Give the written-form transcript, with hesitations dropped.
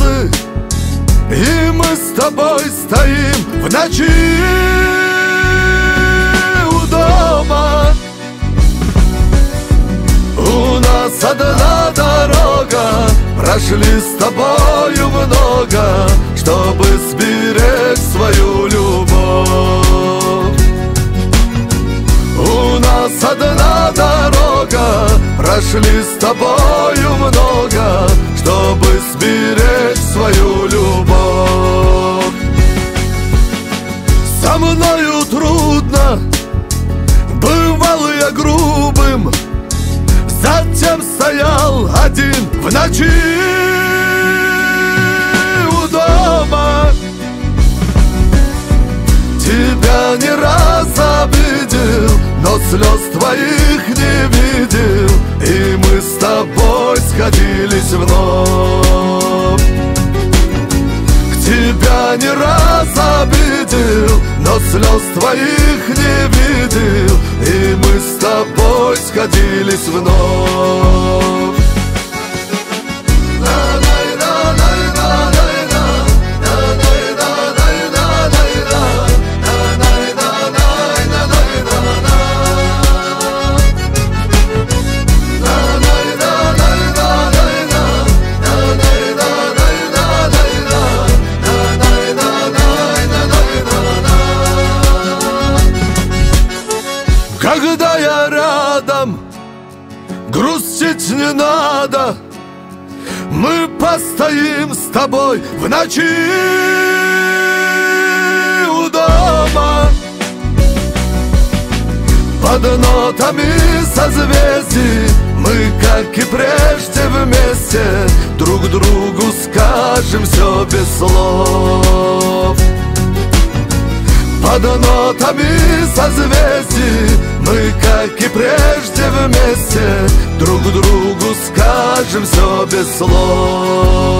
слезы, и мы с тобой стоим в ночи у дома. У нас одна дорога, прошли с тобою много, чтобы сберечь свою любовь. У нас одна дорога, прошли с тобою много, чтобы сберечь свою любовь. Со мною трудно, бывал я грубым, затем стоял один в ночи у дома. Тебя не раз обидел, но слез твоих не видел, и мы с тобой сходились вновь. Тебя не раз обидел, но слез твоих не видел, и мы с тобой сходились вновь. Когда я рядом, грустить не надо, мы постоим с тобой в ночи у дома. Под нотами созвездий мы, как и прежде, вместе друг другу скажем все без слов. Под нотами созвездий мы, как и прежде, вместе друг другу скажем все без слов.